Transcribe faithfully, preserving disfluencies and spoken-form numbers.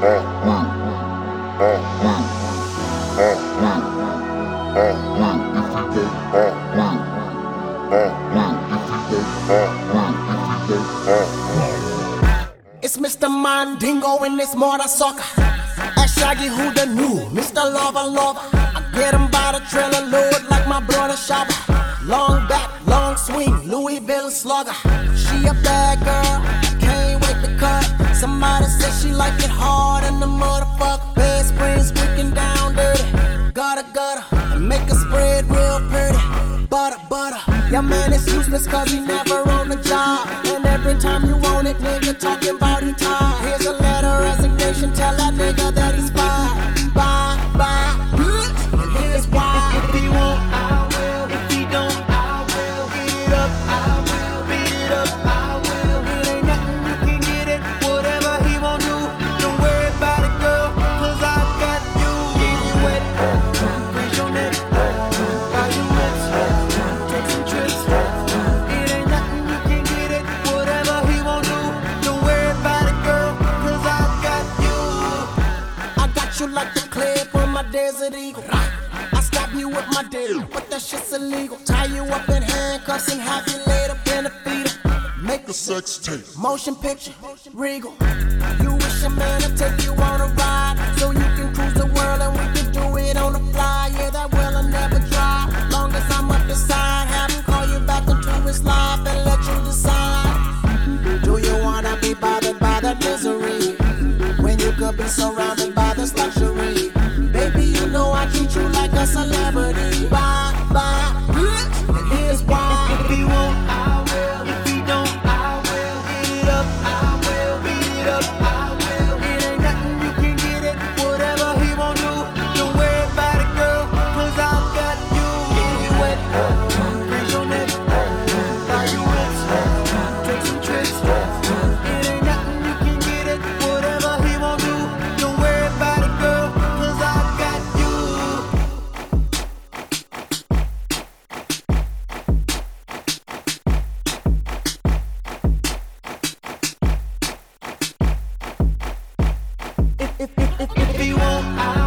It's Mister Mandingo in this mortar sucker. Ask Shaggy who the new Mister Lover Lover. I get him by the trailer load like my brother Shabba. Long back, long swing, Louisville slugger. She a bad girl, can't wait to cut. Somebody said she like it hard and the motherfucker bed springs squeaking down dirty. Gutter gutter, and make her spread real pretty. Butter butter, your man is useless cause he never on the job. And every time you want it, nigga talking about he tired. Here's a letter of resignation, tell that nigga that he's fired. Bye, bye, and here's why. If he won't, I will. If he don't, I will. Beat it up, I will. Beat it up, I will. It ain't nothing, you can get it. Whatever he won't do, don't worry about it, girl. Cause I've got you. Get you wet, raise your neck, buy you lips, take some trips. It ain't nothing, you can get it. Whatever he won't do, don't worry about it, girl. Cause I've got you. I got you like the clip on my Desert Eagle. I stab you with my dick, but that shit's illegal. Tie you up in handcuffs and have you laid up in a feeder. Make a sex tape, motion picture, regal. You wish a man to take you on a ride, so you can cruise the world and we can do it on the fly. Yeah, that well will never dry. Long as I'm up the side, have him call you back into his life and let you decide. Do you wanna be bothered by the misery when you could be surrounded by this luxury? Baby, you know I treat you like a celebrity. Bye, bye, and here's why. If he won't, I will. If he don't, I will. Beat it up, I will. Beat it up, I will. It ain't nothing, you can get it. Whatever he won't do, don't worry about it, girl. Cause I've got you. Get you wet, raise your neck, buy you lips, take some trips. It ain't nothing, you can get it. Whatever he won't do, don't worry about it, girl. Cause I've got you. If, if, if, if, if he won't, I